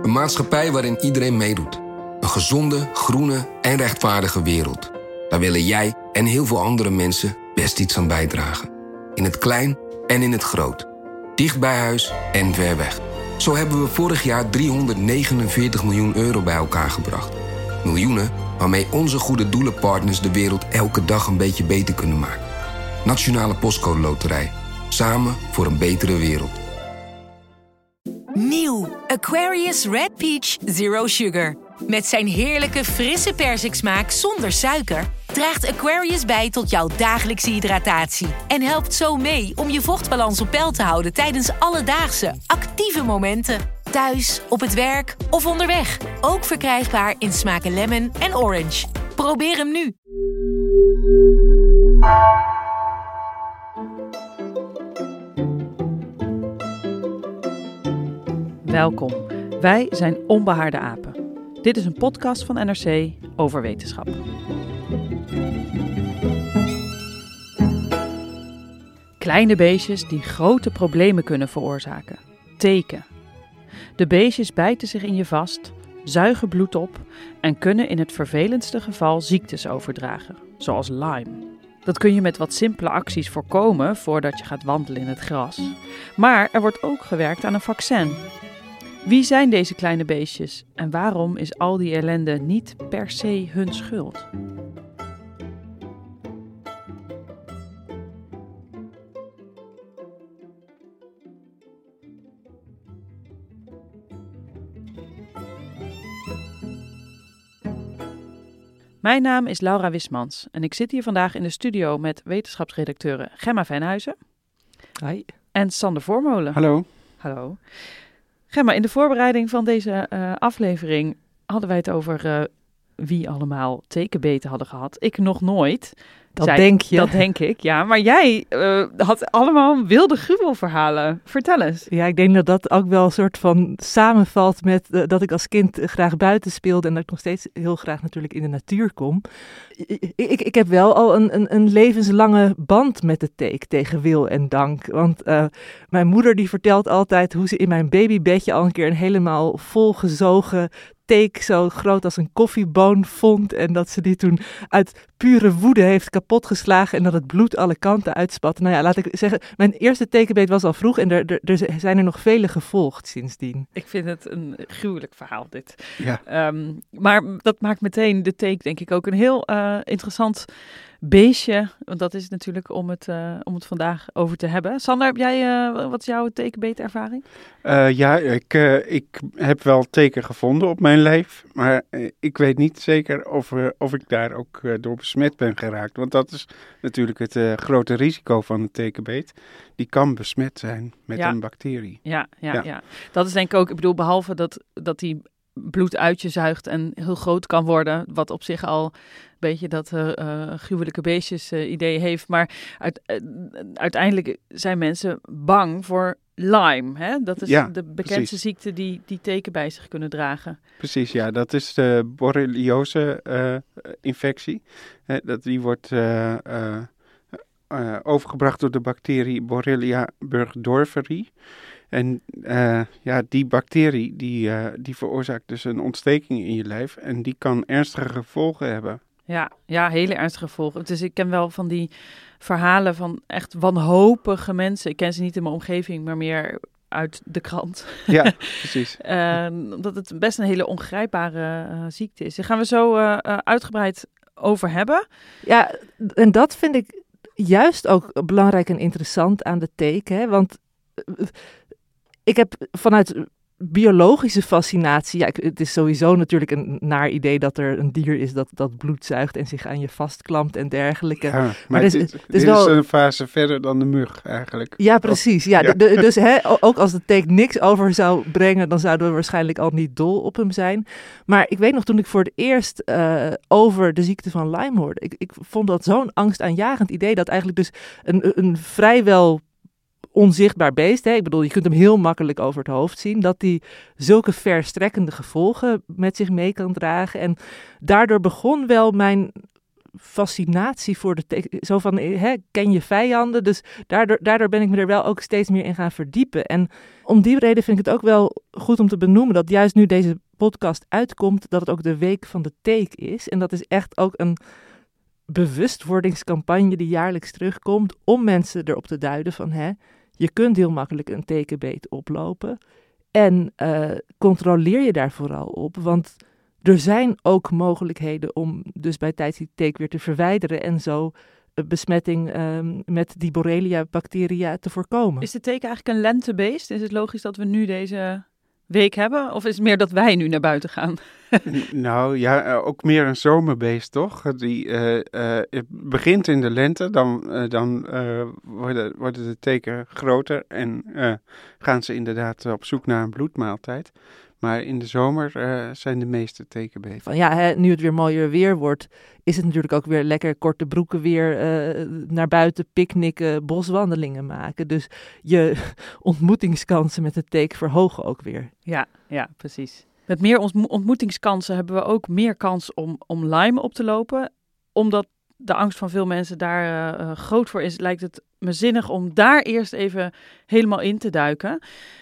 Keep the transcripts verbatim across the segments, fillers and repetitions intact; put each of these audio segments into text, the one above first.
Een maatschappij waarin iedereen meedoet. Een gezonde, groene en rechtvaardige wereld. Daar willen jij en heel veel andere mensen best iets aan bijdragen. In het klein en in het groot. Dicht bij huis en ver weg. Zo hebben we vorig jaar driehonderdnegenenveertig miljoen euro bij elkaar gebracht. Miljoenen waarmee onze goede doelenpartners de wereld elke dag een beetje beter kunnen maken. Nationale Postcode Loterij. Samen voor een betere wereld. Nieuw Aquarius Red Peach Zero Sugar. Met zijn heerlijke frisse persiksmaak zonder suiker draagt Aquarius bij tot jouw dagelijkse hydratatie. En helpt zo mee om je vochtbalans op peil te houden tijdens alledaagse, actieve momenten. Thuis, op het werk of onderweg. Ook verkrijgbaar in smaken lemon en orange. Probeer hem nu. Welkom, wij zijn Onbehaarde Apen. Dit is een podcast van N R C over wetenschap. Kleine beestjes die grote problemen kunnen veroorzaken. Teken. De beestjes bijten zich in je vast, zuigen bloed op en kunnen in het vervelendste geval ziektes overdragen, zoals Lyme. Dat kun je met wat simpele acties voorkomen voordat je gaat wandelen in het gras. Maar er wordt ook gewerkt aan een vaccin. Wie zijn deze kleine beestjes en waarom is al die ellende niet per se hun schuld? Mijn naam is Laura Wismans en ik zit hier vandaag in de studio met wetenschapsredacteuren Gemma Venhuizen. Hi. En Sander Voormolen. Hallo. Hallo. Gemma, in de voorbereiding van deze uh, aflevering hadden wij het over uh, wie allemaal tekenbeten hadden gehad. Ik nog nooit. Dat Zij, denk je. Dat denk ik, ja. Maar jij uh, had allemaal wilde gruwelverhalen. Vertel eens. Ja, ik denk dat dat ook wel een soort van samenvalt met uh, dat ik als kind uh, graag buiten speelde en dat ik nog steeds heel graag natuurlijk in de natuur kom. Ik, ik, ik heb wel al een, een, een levenslange band met de teek tegen wil en dank. Want uh, mijn moeder die vertelt altijd hoe ze in mijn babybedje al een keer een helemaal volgezogen teek zo groot als een koffieboon vond en dat ze die toen uit pure woede heeft kapotgeslagen en dat het bloed alle kanten uitspat. Nou ja, laat ik zeggen, mijn eerste tekenbeet was al vroeg en er, er, er zijn er nog vele gevolgd sindsdien. Ik vind het een gruwelijk verhaal dit. Ja. Um, maar dat maakt meteen de teek denk ik ook een heel uh, interessant beestje. Want dat is natuurlijk om het, uh, om het vandaag over te hebben. Sander, heb jij, uh, wat is jouw tekenbeetervaring? Uh, ja, ik, uh, ik heb wel teken gevonden op mijn lijf, maar uh, ik weet niet zeker of, uh, of ik daar ook uh, door besmet ben geraakt. Want dat is natuurlijk het uh, grote risico van een tekenbeet. Die kan besmet zijn met ja. een bacterie. Ja, ja, ja, Ja. ja. Dat is denk ik ook, ik bedoel, behalve dat, dat die bloed uit je zuigt en heel groot kan worden, wat op zich al een beetje dat uh, uh, gruwelijke beestjes uh, idee heeft. Maar uit, uh, uiteindelijk zijn mensen bang voor Lyme. Hè? Dat is Ja, de bekendste precies. ziekte die, die teken bij zich kunnen dragen. Precies, ja, dat is de borreliose-infectie. Uh, dat die wordt uh, uh, uh, overgebracht door de bacterie Borrelia burgdorferi. En uh, ja, die bacterie die, uh, die veroorzaakt dus een ontsteking in je lijf en die kan ernstige gevolgen hebben. Ja, ja, hele ernstige gevolgen. Dus ik ken wel van die verhalen van echt wanhopige mensen. Ik ken ze niet in mijn omgeving, maar meer uit de krant. Ja, precies. uh, dat het best een hele ongrijpbare uh, ziekte is. Daar gaan we zo uh, uh, uitgebreid over hebben. Ja, en dat vind ik juist ook belangrijk en interessant aan de teek, hè? Want uh, ik heb vanuit biologische fascinatie, ja, het is sowieso natuurlijk een naar idee dat er een dier is dat, dat bloed zuigt en zich aan je vastklampt en dergelijke. Ja, maar, maar dit, dit, dit, dit dit is wel is een fase verder dan de mug eigenlijk. Ja, precies. Ja, Ja. de, de, dus hè, ook als de teek niks over zou brengen, dan zouden we waarschijnlijk al niet dol op hem zijn. Maar ik weet nog, toen ik voor het eerst uh, over de ziekte van Lyme hoorde, ik, ik vond dat zo'n angstaanjagend idee, dat eigenlijk dus een, een vrijwel onzichtbaar beest, hè? Ik bedoel, je kunt hem heel makkelijk over het hoofd zien, dat die zulke verstrekkende gevolgen met zich mee kan dragen. En daardoor begon wel mijn fascinatie voor de teek. Zo van, hè, ken je vijanden? Dus daardoor, daardoor ben ik me er wel ook steeds meer in gaan verdiepen. En om die reden vind ik het ook wel goed om te benoemen dat juist nu deze podcast uitkomt, dat het ook de Week van de Teek is. En dat is echt ook een bewustwordingscampagne die jaarlijks terugkomt om mensen erop te duiden van, hè, je kunt heel makkelijk een tekenbeet oplopen. En uh, controleer je daar vooral op, want er zijn ook mogelijkheden om dus bij tijds die teek weer te verwijderen en zo uh, besmetting uh, met die Borrelia-bacteria te voorkomen. Is de teken eigenlijk een lentebeest? Is het logisch dat we nu deze week hebben? Of is het meer dat wij nu naar buiten gaan? Nou ja, ook meer een zomerbeest, toch? Die uh, uh, het begint in de lente, dan, uh, dan uh, worden, worden de teken groter en uh, gaan ze inderdaad op zoek naar een bloedmaaltijd. Maar in de zomer uh, zijn de meeste tekenbeesten. Van ja, hè, nu het weer mooier weer wordt, is het natuurlijk ook weer lekker korte broeken weer uh, naar buiten picknicken, boswandelingen maken. Dus je ontmoetingskansen met de teek verhogen ook weer. Ja, ja, precies. Met meer ontmoetingskansen hebben we ook meer kans om, om Lyme op te lopen. Omdat de angst van veel mensen daar uh, groot voor is, lijkt het me zinnig om daar eerst even helemaal in te duiken.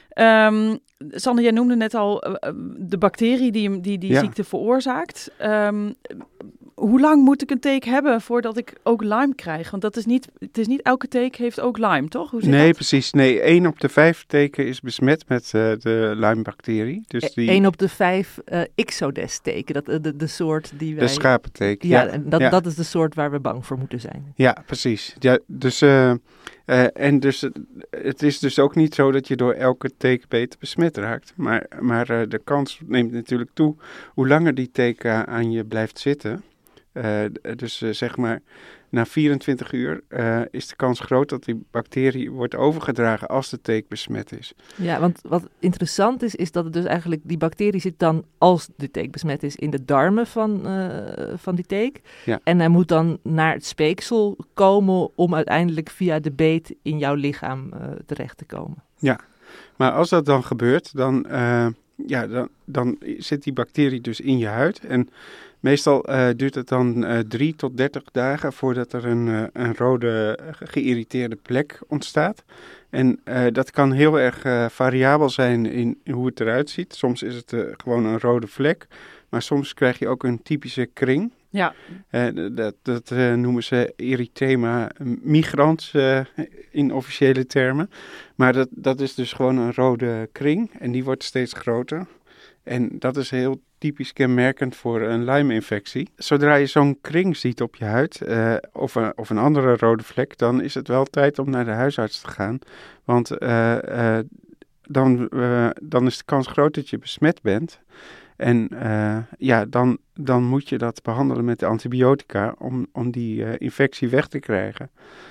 Um, Sander, jij noemde net al uh, de bacterie die die, die ja. ziekte veroorzaakt. Um, hoe lang moet ik een teek hebben voordat ik ook Lyme krijg? Want dat is niet, het is niet elke teek heeft ook Lyme, toch? Hoe zit nee, dat? precies. Nee, één op de vijf teken is besmet met uh, de Lyme-bacterie. Dus die... één op de vijf uh, Ixodes-teken, dat, de, de soort die wij... De schapenteken. Ja, ja. en dat, ja. dat is de soort waar we bang voor moeten zijn. Ja, precies. Ja, dus, uh, uh, en dus, uh, het is dus ook niet zo dat je door elke tekenbeet besmet raakt. Maar, maar uh, de kans neemt natuurlijk toe hoe langer die teken aan je blijft zitten. Uh, dus uh, zeg maar, na vierentwintig uur uh, is de kans groot dat die bacterie wordt overgedragen als de teek besmet is. Ja, want wat interessant is, is dat het dus eigenlijk, die bacterie zit dan, als de teek besmet is, in de darmen van, uh, van die teek. Ja. En hij moet dan naar het speeksel komen om uiteindelijk via de beet in jouw lichaam uh, terecht te komen. Ja, maar als dat dan gebeurt, dan, uh, ja, dan, dan zit die bacterie dus in je huid en meestal uh, duurt het dan uh, drie tot dertig dagen voordat er een, uh, een rode geïrriteerde plek ontstaat. En uh, dat kan heel erg uh, variabel zijn in, in hoe het eruit ziet. Soms is het uh, gewoon een rode vlek, maar soms krijg je ook een typische kring. Ja. Uh, dat dat uh, noemen ze erythema migrans uh, in officiële termen. Maar dat, dat is dus gewoon een rode kring en die wordt steeds groter. En dat is heel typisch kenmerkend voor een Lyme-infectie. Zodra je zo'n kring ziet op je huid uh, of, een, of een andere rode vlek, dan is het wel tijd om naar de huisarts te gaan. Want uh, uh, dan, uh, dan is de kans groot dat je besmet bent. En uh, ja, dan, dan moet je dat behandelen met de antibiotica om, om die uh, infectie weg te krijgen.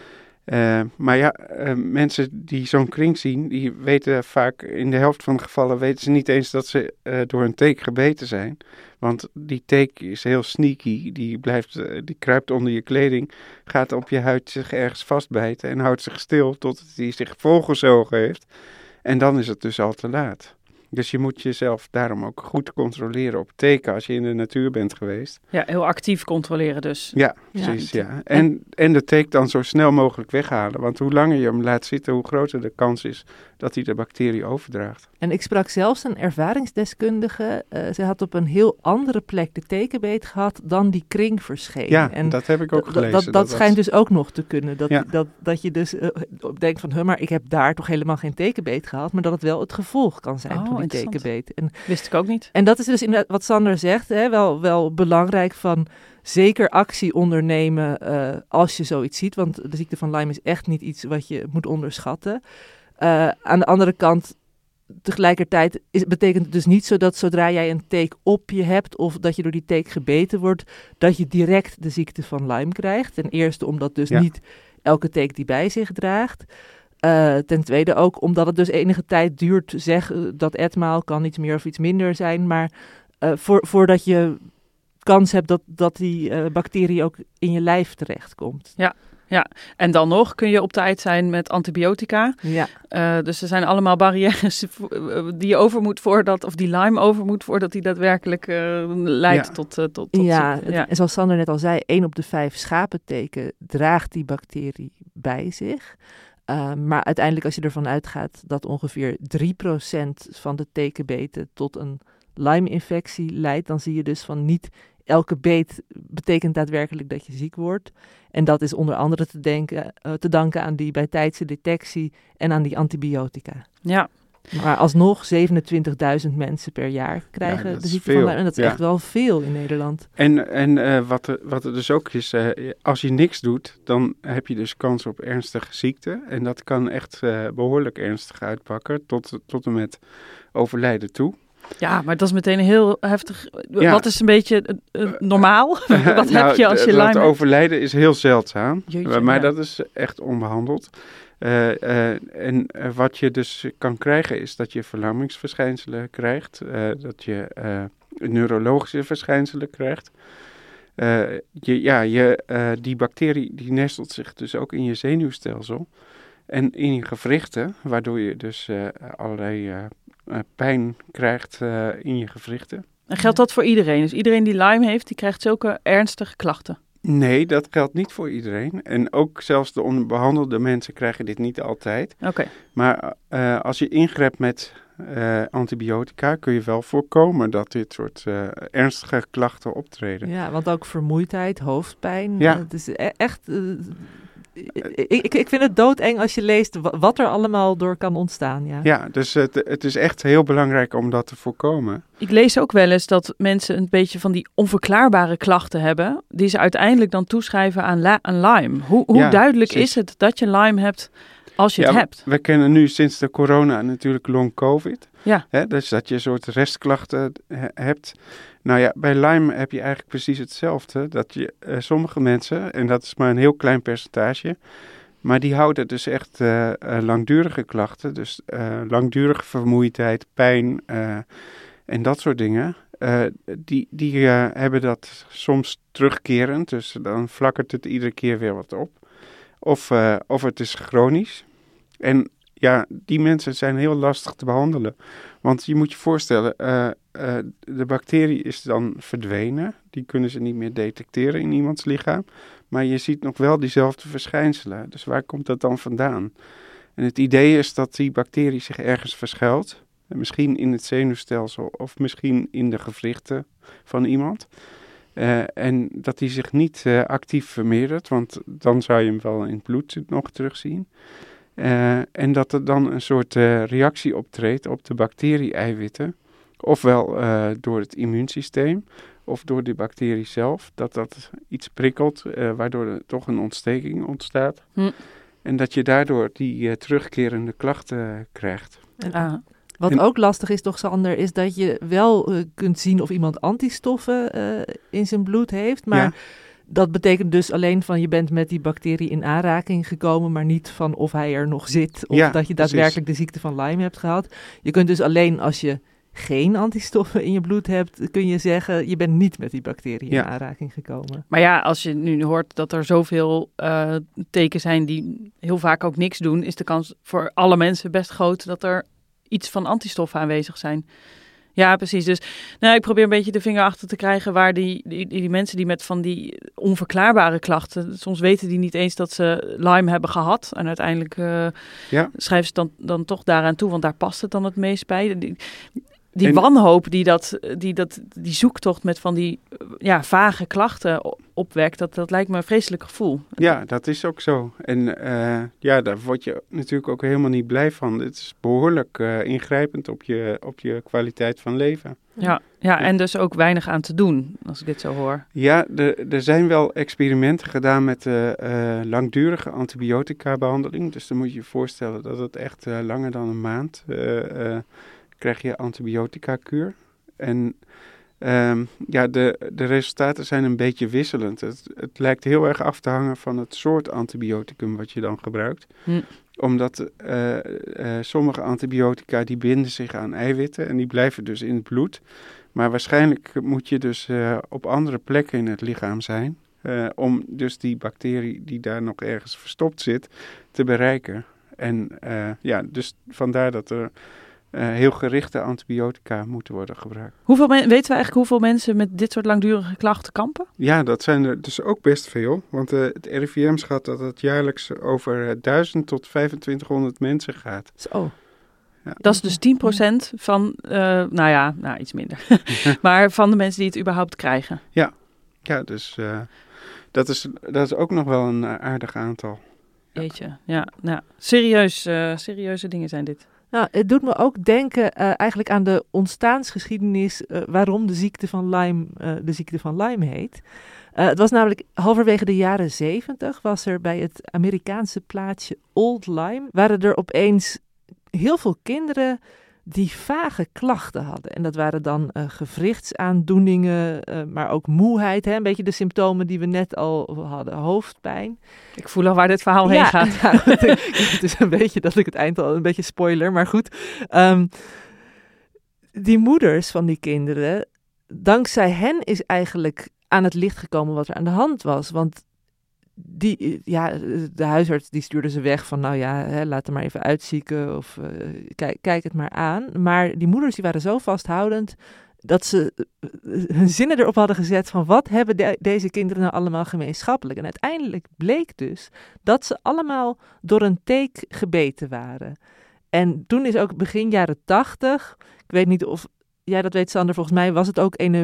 Uh, maar ja, uh, mensen die zo'n kring zien, die weten vaak, in de helft van de gevallen weten ze niet eens dat ze uh, door een teek gebeten zijn. Want die teek is heel sneaky, die, blijft, uh, die kruipt onder je kleding, gaat op je huid zich ergens vastbijten en houdt zich stil totdat hij zich volgezogen heeft. En dan is het dus al te laat. Dus je moet jezelf daarom ook goed controleren op teken als je in de natuur bent geweest. Ja, heel actief controleren dus. Ja, precies, ja. ja. En, en de teek dan zo snel mogelijk weghalen. Want hoe langer je hem laat zitten, hoe groter de kans is dat hij de bacterie overdraagt. En ik sprak zelfs een ervaringsdeskundige. Uh, zij had op een heel andere plek de tekenbeet gehad dan die kring verscheen. Ja, en dat heb ik ook d- gelezen. Dat, dat, dat schijnt dus ook nog te kunnen. Dat, ja. dat, dat je dus uh, denkt van, huh, maar ik heb daar toch helemaal geen tekenbeet gehad. Maar dat het wel het gevolg kan zijn oh, van die tekenbeet. En, wist ik ook niet. En dat is dus inderdaad wat Sander zegt, hè, wel, wel belangrijk van zeker actie ondernemen uh, als je zoiets ziet. Want de ziekte van Lyme is echt niet iets wat je moet onderschatten. Uh, aan de andere kant, tegelijkertijd is, betekent het dus niet zo dat zodra jij een teek op je hebt of dat je door die teek gebeten wordt, dat je direct de ziekte van Lyme krijgt. Ten eerste omdat dus ja. niet elke teek die bij zich draagt. Uh, ten tweede ook omdat het dus enige tijd duurt, zeg uh, dat etmaal kan iets meer of iets minder zijn, maar uh, voor, voordat je kans hebt dat, dat die uh, bacterie ook in je lijf terechtkomt. Ja. Ja, en dan nog kun je op tijd zijn met antibiotica. Ja. Uh, dus er zijn allemaal barrières die je over moet voordat, of die Lyme over moet voordat die daadwerkelijk uh, leidt ja. tot, uh, tot, tot... Ja, ja, en zoals Sander net al zei, één op de vijf schapenteken draagt die bacterie bij zich. Uh, maar uiteindelijk als je ervan uitgaat dat ongeveer drie procent van de tekenbeten tot een Lyme-infectie leidt, dan zie je dus van niet elke beet betekent daadwerkelijk dat je ziek wordt. En dat is onder andere te, denken, uh, te danken aan die bijtijdse detectie en aan die antibiotica. Ja. Maar alsnog zevenentwintigduizend mensen per jaar krijgen ja, de ziekte van Lyme. En dat is ja. echt wel veel in Nederland. En, en uh, wat, er, wat er dus ook is, uh, als je niks doet, dan heb je dus kans op ernstige ziekte. En dat kan echt uh, behoorlijk ernstig uitpakken, tot, tot en met overlijden toe. Ja, maar dat is meteen heel heftig. Ja. Wat is een beetje uh, normaal? Wat nou, heb je als je Lyme hebt? Dat overlijden is heel zeldzaam, Jeetje, maar ja. dat is echt onbehandeld. Uh, uh, en uh, wat je dus kan krijgen is dat je verlammingsverschijnselen krijgt, uh, dat je uh, neurologische verschijnselen krijgt. Uh, je, ja, je, uh, die bacterie die nestelt zich dus ook in je zenuwstelsel en in je gewrichten, waardoor je dus uh, allerlei uh, uh, pijn krijgt uh, in je gewrichten. En geldt dat voor iedereen? Dus iedereen die Lyme heeft, die krijgt zulke ernstige klachten? Nee, dat geldt niet voor iedereen. En ook zelfs de onbehandelde mensen krijgen dit niet altijd. Oké. Okay. Maar uh, als je ingrijpt met uh, antibiotica kun je wel voorkomen dat dit soort uh, ernstige klachten optreden. Ja, want ook vermoeidheid, hoofdpijn. Ja. Het is e- echt... Uh, ik, ik vind het doodeng als je leest wat er allemaal door kan ontstaan. Ja, ja dus het, het is echt heel belangrijk om dat te voorkomen. Ik lees ook wel eens dat mensen een beetje van die onverklaarbare klachten hebben, die ze uiteindelijk dan toeschrijven aan, la- aan Lyme. Hoe, hoe ja, duidelijk sinds... is het dat je Lyme hebt als je ja, het hebt? We kennen nu sinds de corona natuurlijk long covid. Ja. Hè, dus dat je een soort restklachten he- hebt. Nou ja, bij Lyme heb je eigenlijk precies hetzelfde. Dat je uh, sommige mensen, en dat is maar een heel klein percentage, maar die houden dus echt uh, uh, langdurige klachten. Dus uh, langdurige vermoeidheid, pijn uh, en dat soort dingen. Uh, die die uh, hebben dat soms terugkerend, dus dan flakkert het iedere keer weer wat op. Of, uh, of het is chronisch. En ja, die mensen zijn heel lastig te behandelen. Want je moet je voorstellen, uh, uh, de bacterie is dan verdwenen. Die kunnen ze niet meer detecteren in iemands lichaam. Maar je ziet nog wel diezelfde verschijnselen. Dus waar komt dat dan vandaan? En het idee is dat die bacterie zich ergens verschuilt. Misschien in het zenuwstelsel of misschien in de gewrichten van iemand. Uh, en dat die zich niet uh, actief vermeerdert, want dan zou je hem wel in het bloed nog terugzien. Uh, en dat er dan een soort uh, reactie optreedt op de bacterie-eiwitten. Ofwel uh, door het immuunsysteem of door de bacterie zelf. Dat dat iets prikkelt, uh, waardoor er toch een ontsteking ontstaat. Hm. En dat je daardoor die uh, terugkerende klachten uh, krijgt. Ah. Wat en, ook lastig is toch, Sander, is dat je wel uh, kunt zien of iemand antistoffen uh, in zijn bloed heeft. Maar ja. dat betekent dus alleen van je bent met die bacterie in aanraking gekomen, maar niet van of hij er nog zit. Of ja, dat je daadwerkelijk precies. de ziekte van Lyme hebt gehad. Je kunt dus alleen als je geen antistoffen in je bloed hebt, kun je zeggen, je bent niet met die bacterie in ja. aanraking gekomen. Maar ja, als je nu hoort dat er zoveel uh, tekens zijn die heel vaak ook niks doen, is de kans voor alle mensen best groot dat er iets van antistoffen aanwezig zijn. Ja, precies. Dus nou, ik probeer een beetje de vinger achter te krijgen waar die, die, die mensen die met van die onverklaarbare klachten, soms weten die niet eens dat ze Lyme hebben gehad. En uiteindelijk uh, ja. schrijven ze dan, dan toch daaraan toe, want daar past het dan het meest bij. Die, die en, wanhoop die dat, die dat die zoektocht met van die ja, vage klachten opwekt, dat, dat lijkt me een vreselijk gevoel. Ja, dat is ook zo. En uh, ja, daar word je natuurlijk ook helemaal niet blij van. Het is behoorlijk uh, ingrijpend op je, op je kwaliteit van leven. Ja, ja, en dus ook weinig aan te doen, als ik dit zo hoor. Ja, er, er zijn wel experimenten gedaan met uh, uh, langdurige antibiotica-behandeling. Dus dan moet je je voorstellen dat het echt uh, langer dan een maand uh, uh, krijg je antibiotica-kuur. En um, ja, de, de resultaten zijn een beetje wisselend. Het, het lijkt heel erg af te hangen van het soort antibioticum wat je dan gebruikt. Hm. Omdat uh, uh, sommige antibiotica die binden zich aan eiwitten en die blijven dus in het bloed. Maar waarschijnlijk moet je dus uh, op andere plekken in het lichaam zijn. Uh, om dus die bacterie die daar nog ergens verstopt zit, te bereiken. En uh, ja, dus vandaar dat er uh, heel gerichte antibiotica moeten worden gebruikt. Hoeveel men- weten we eigenlijk hoeveel mensen met dit soort langdurige klachten kampen? Ja, dat zijn er dus ook best veel. Want uh, het R I V M schat dat het jaarlijks over uh, duizend tot vijfentwintighonderd mensen gaat. Zo. Ja. Dat is dus tien procent van, uh, nou ja, nou iets minder. Maar van de mensen die het überhaupt krijgen. Ja, ja dus uh, dat, is, dat is ook nog wel een uh, aardig aantal. Jeetje, ja, nou, serieus, uh, serieuze dingen zijn dit. Nou, het doet me ook denken uh, eigenlijk aan de ontstaansgeschiedenis uh, waarom de ziekte van Lyme uh, de ziekte van Lyme heet. Uh, het was namelijk halverwege de jaren zeventig was er bij het Amerikaanse plaatsje Old Lyme, waren er opeens heel veel kinderen die vage klachten hadden. En dat waren dan uh, gewrichtsaandoeningen, uh, maar ook moeheid. Hè? Een beetje de symptomen die we net al hadden. Hoofdpijn. Ik voel al waar dit verhaal heen ja, gaat. Ja, het is een beetje dat ik het eind al een beetje spoiler, maar goed. Um, die moeders van die kinderen, dankzij hen is eigenlijk aan het licht gekomen wat er aan de hand was. Want Die, ja, de huisarts die stuurde ze weg van, nou ja, hè, laat er maar even uitzieken of uh, kijk, kijk het maar aan. Maar die moeders die waren zo vasthoudend dat ze uh, hun zinnen erop hadden gezet van wat hebben de, deze kinderen nou allemaal gemeenschappelijk. En uiteindelijk bleek dus dat ze allemaal door een teek gebeten waren. En toen is ook begin jaren tachtig, ik weet niet of ja, dat weet Sander, volgens mij was het ook ene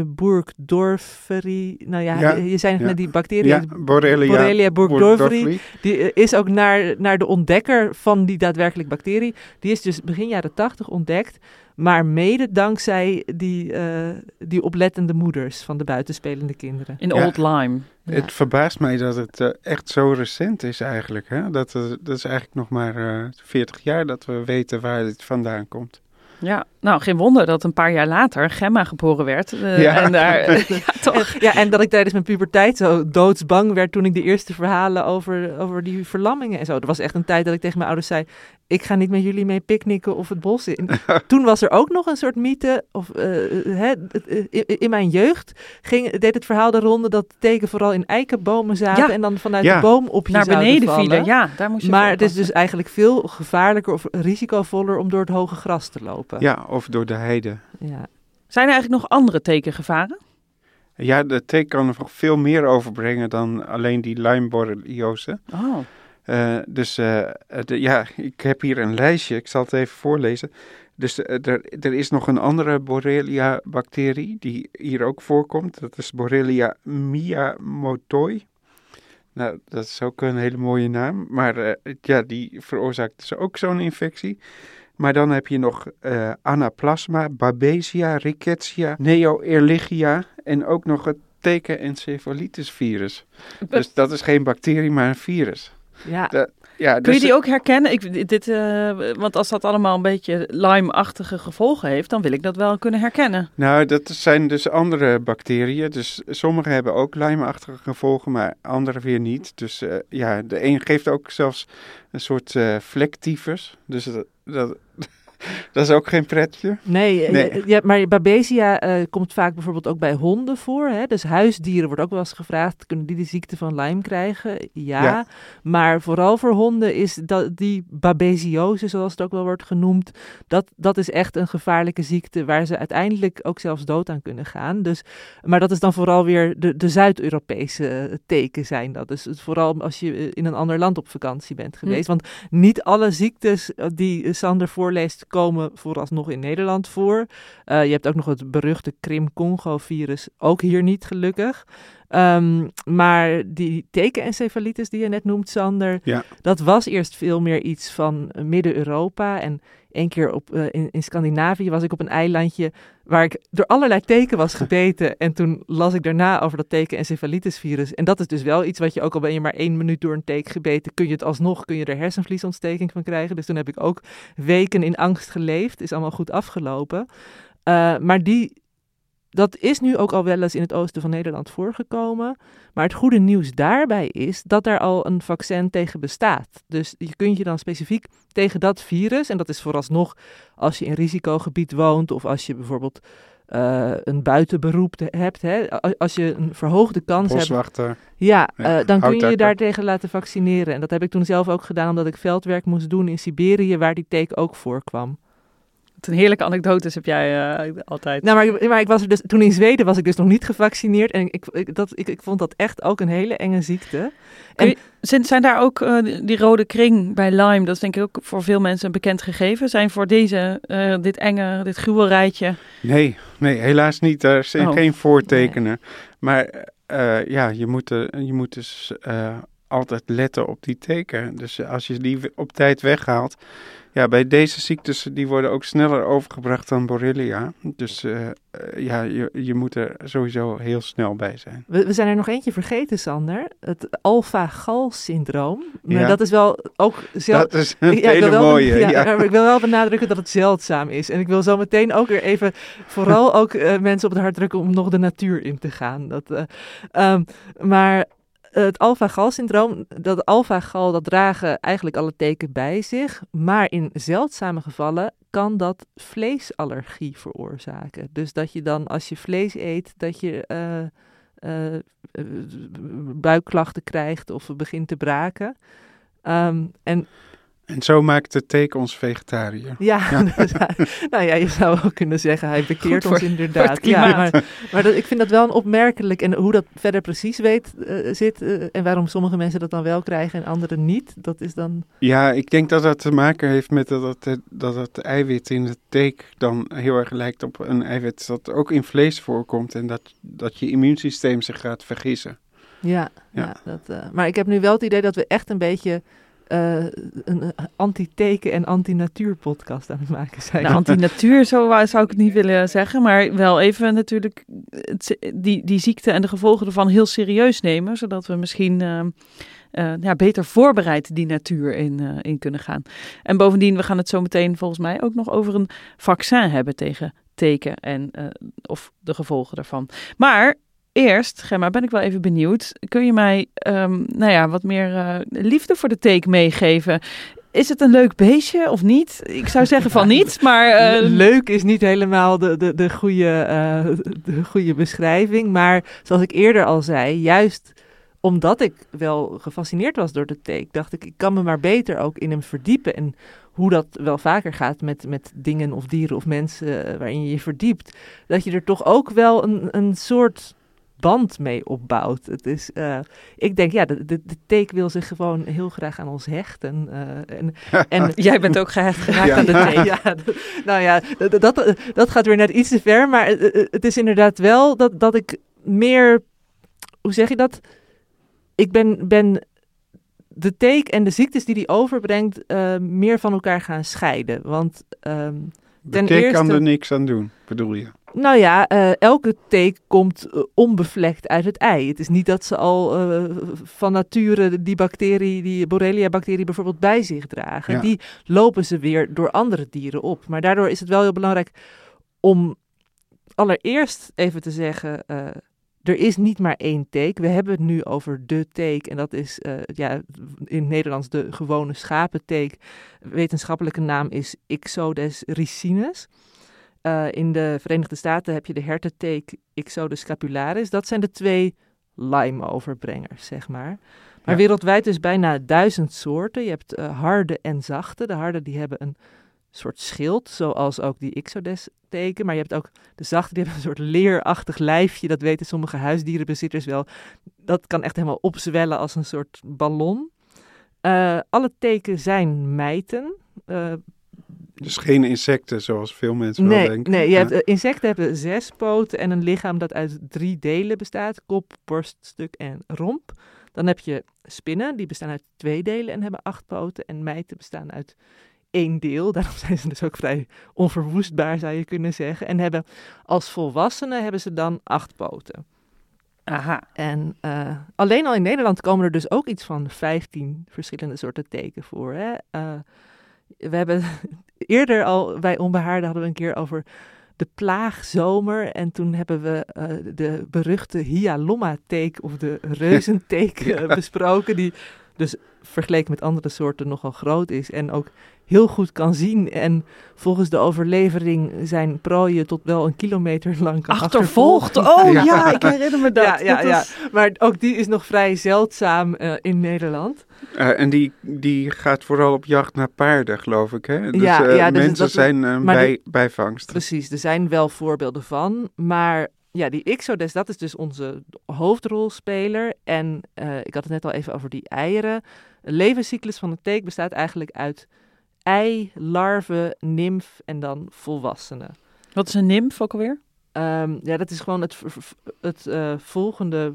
Burgdorferi. Nou ja, ja je zei net ja. die bacterie. Ja, Borrelia, Borrelia burgdorferi. Die is ook naar, naar de ontdekker van die daadwerkelijk bacterie. Die is dus begin jaren tachtig ontdekt. Maar mede dankzij die, uh, die oplettende moeders van de buitenspelende kinderen. In ja, Old Lyme. Ja. Het verbaast mij dat het uh, echt zo recent is eigenlijk. Hè? Dat, uh, dat is eigenlijk nog maar uh, veertig jaar dat we weten waar dit vandaan komt. Ja, nou geen wonder dat een paar jaar later Gemma geboren werd. Uh, ja. En, daar, uh, ja, toch. En, ja, en dat ik tijdens mijn puberteit zo doodsbang werd toen ik de eerste verhalen over, over die verlammingen en zo. Er was echt een tijd dat ik tegen mijn ouders zei, ik ga niet met jullie mee picknicken of het bos in. Toen was er ook nog een soort mythe, of uh, hè, in, in mijn jeugd ging, deed het verhaal de ronde dat teken vooral in eikenbomen zaten ja. en dan vanuit ja. de boom op je naar beneden vallen. vielen. Ja, daar moest je maar het is dus eigenlijk veel gevaarlijker of risicovoller om door het hoge gras te lopen. Ja, of door de heide. Ja. Zijn er eigenlijk nog andere tekengevaren? Ja, de teken kan er nog veel meer overbrengen dan alleen die Lyme-borreliose. Oh. Uh, dus uh, de, ja, ik heb hier een lijstje, ik zal het even voorlezen. Dus uh, er, er is nog een andere Borrelia-bacterie die hier ook voorkomt. Dat is Borrelia miyamotoi. Nou, dat is ook een hele mooie naam. Maar uh, ja, die veroorzaakt dus ook zo'n infectie. Maar dan heb je nog uh, Anaplasma, Babesia, Rickettsia, Neo-Ehrlichia en ook nog het tekenencefalitis-virus. Dus dat is geen bacterie, maar een virus. Ja. De, ja, Kun dus je die ook herkennen? Ik, dit, uh, want als dat allemaal een beetje Lyme-achtige gevolgen heeft, dan wil ik dat wel kunnen herkennen. Nou, dat zijn dus andere bacteriën. Dus sommige hebben ook Lyme-achtige gevolgen, maar andere weer niet. Dus uh, ja, de een geeft ook zelfs een soort uh, vlektyfus. Dus dat, dat, dat is ook geen pretje. Nee, nee. Ja, maar Babesia uh, komt vaak bijvoorbeeld ook bij honden voor. Hè? Dus huisdieren wordt ook wel eens gevraagd, kunnen die de ziekte van Lyme krijgen? Ja, ja. Maar vooral voor honden is dat, die babesiose, zoals het ook wel wordt genoemd, dat, dat is echt een gevaarlijke ziekte waar ze uiteindelijk ook zelfs dood aan kunnen gaan. Dus, maar dat is dan vooral weer de, de Zuid-Europese teken zijn dat. Dus vooral als je in een ander land op vakantie bent geweest. Hm. Want niet alle ziektes die Sander voorleest komen vooralsnog in Nederland voor. Uh, je hebt ook nog het beruchte Krim-Congo-virus, ook hier niet gelukkig. Um, maar die tekenencefalitis die je net noemt, Sander, ja. dat was eerst veel meer iets van Midden-Europa. En één keer op, uh, in, in Scandinavië was ik op een eilandje waar ik door allerlei teken was gebeten. En toen las ik daarna over dat tekenencefalitis-virus. En dat is dus wel iets wat je, ook al ben je maar één minuut door een teek gebeten, kun je het alsnog, kun je er hersenvliesontsteking van krijgen. Dus toen heb ik ook weken in angst geleefd. Is allemaal goed afgelopen. Uh, maar die... Dat is nu ook al wel eens in het oosten van Nederland voorgekomen. Maar het goede nieuws daarbij is dat er al een vaccin tegen bestaat. Dus je kunt je dan specifiek tegen dat virus, en dat is vooralsnog als je in risicogebied woont of als je bijvoorbeeld uh, een buitenberoep te, hebt. Hè? Als je een verhoogde kans Boswachter. hebt... Ja, ja uh, dan kun je je houtakker. daartegen laten vaccineren. En dat heb ik toen zelf ook gedaan, omdat ik veldwerk moest doen in Siberië, waar die teek ook voorkwam. Wat een heerlijke anekdotes heb jij uh, altijd. Nou, maar, maar ik was er dus, toen in Zweden was ik dus nog niet gevaccineerd. En ik, ik, dat, ik, ik vond dat echt ook een hele enge ziekte. En, je, zijn, zijn daar ook uh, die, die rode kring bij Lyme, dat is denk ik ook voor veel mensen een bekend gegeven. Zijn voor deze, uh, dit enge, dit gruwelrijtje? Nee, nee, helaas niet. Er zijn oh. geen voortekenen. Nee. Maar uh, ja, je moet, uh, je moet dus uh, altijd letten op die teken. Dus als je die op tijd weghaalt... Ja, bij deze ziektes, die worden ook sneller overgebracht dan Borrelia. Dus uh, uh, ja, je, je moet er sowieso heel snel bij zijn. We, we zijn er nog eentje vergeten, Sander. Het alpha-gal-syndroom. Maar ja. dat is wel ook... Zel- dat is een ja, hele wel, mooie. Ja, ja. Maar ik wil wel benadrukken dat het zeldzaam is. En ik wil zo meteen ook weer even, vooral ook uh, mensen op het hart drukken om nog de natuur in te gaan. Dat, uh, um, maar... Het alpha-gal-syndroom, dat alpha-gal, dat dragen eigenlijk alle teken bij zich. Maar in zeldzame gevallen kan dat vleesallergie veroorzaken. Dus dat je dan, als je vlees eet, dat je uh, uh, buikklachten krijgt of begint te braken. Um, en... En zo maakt de teken ons vegetariër. Ja, ja. Dus, nou ja, je zou wel kunnen zeggen, hij bekeert voor, ons inderdaad. Ja, maar maar dat, ik vind dat wel een opmerkelijk. En hoe dat verder precies weet, uh, zit uh, en waarom sommige mensen dat dan wel krijgen en anderen niet, dat is dan... Ja, ik denk dat dat te maken heeft met dat het, dat het eiwit in de teek dan heel erg lijkt op een eiwit dat ook in vlees voorkomt en dat, dat je immuunsysteem zich gaat vergissen. Ja, ja. ja dat, uh, maar ik heb nu wel het idee dat we echt een beetje... Uh, een anti-teken en anti-natuur podcast aan het maken zijn. Nou, anti-natuur zo zou ik het niet willen zeggen, maar wel even natuurlijk het, die, die ziekte en de gevolgen ervan heel serieus nemen, zodat we misschien uh, uh, ja, beter voorbereid die natuur in, uh, in kunnen gaan. En bovendien, we gaan het zo meteen volgens mij ook nog over een vaccin hebben tegen teken en uh, of de gevolgen daarvan. Maar eerst, Gemma, ben ik wel even benieuwd. Kun je mij um, nou ja, wat meer uh, liefde voor de teek meegeven? Is het een leuk beestje of niet? Ik zou zeggen van niet, maar... Uh... Leuk is niet helemaal de, de, de, goede, uh, de goede beschrijving. Maar zoals ik eerder al zei, juist omdat ik wel gefascineerd was door de teek, dacht ik, ik kan me maar beter ook in hem verdiepen. En hoe dat wel vaker gaat met, met dingen of dieren of mensen waarin je je verdiept. Dat je er toch ook wel een, een soort... band mee opbouwt. Het is, uh, ik denk, ja, de, de, de teek wil zich gewoon heel graag aan ons hechten. Uh, en, en jij bent ook gehecht geraakt ja, aan de teek. Ja, d- nou ja, d- dat, dat gaat weer net iets te ver, maar het, het is inderdaad wel dat, dat ik meer, hoe zeg je dat? Ik ben, ben de teek en de ziektes die die overbrengt uh, meer van elkaar gaan scheiden. Want um, de teek eerste, kan er niks aan doen, bedoel je? Nou ja, uh, elke teek komt uh, onbevlekt uit het ei. Het is niet dat ze al uh, van nature die bacterie, die Borrelia-bacterie bijvoorbeeld bij zich dragen. Ja. Die lopen ze weer door andere dieren op. Maar daardoor is het wel heel belangrijk om allereerst even te zeggen, uh, er is niet maar één teek. We hebben het nu over de teek en dat is uh, ja, in het Nederlands de gewone schapenteek. Wetenschappelijke naam is Ixodes ricinus. Uh, in de Verenigde Staten heb je de hertenteek Ixodes scapularis. Dat zijn de twee Lyme-overbrengers, zeg maar. Maar ja. Wereldwijd dus bijna duizend soorten. Je hebt uh, harde en zachte. De harde die hebben een soort schild, zoals ook die Ixodes-teken. Maar je hebt ook de zachte, die hebben een soort leerachtig lijfje. Dat weten sommige huisdierenbezitters wel. Dat kan echt helemaal opzwellen als een soort ballon. Uh, alle teken zijn mijten. Uh, Dus geen insecten, zoals veel mensen nee, wel denken. Nee, je ja. hebt, uh, insecten hebben zes poten en een lichaam dat uit drie delen bestaat. Kop, borststuk en romp. Dan heb je spinnen, die bestaan uit twee delen en hebben acht poten. En mijten bestaan uit één deel. Daarom zijn ze dus ook vrij onverwoestbaar, zou je kunnen zeggen. En hebben als volwassenen hebben ze dan acht poten. Aha. En uh, alleen al in Nederland komen er dus ook iets van vijftien verschillende soorten teken voor. Hè? Uh, we hebben eerder al bij Onbehaarde hadden we een keer over de plaagzomer. En toen hebben we uh, de beruchte Hyalomma-teek of de reuzenteek uh, besproken. Die Dus vergeleken met andere soorten nogal groot is en ook heel goed kan zien. En volgens de overlevering zijn prooien tot wel een kilometer lang kan Achtervolgd. achtervolgen. Oh ja. Ja. ik herinner me dat. Ja, ja, dat ja. was... Maar ook die is nog vrij zeldzaam uh, in Nederland. Uh, en die, die gaat vooral op jacht naar paarden, geloof ik. Hè? Dus ja, uh, ja, dus mensen dat, zijn uh, bij, de, bijvangst. Precies, er zijn wel voorbeelden van. Maar ja, die Ixodes, dat is dus onze hoofdrolspeler. En uh, ik had het net al even over die eieren. Een levenscyclus van een teek bestaat eigenlijk uit ei, larve, nimf en dan volwassenen. Wat is een nimf ook alweer? Um, ja, dat is gewoon het, het uh, volgende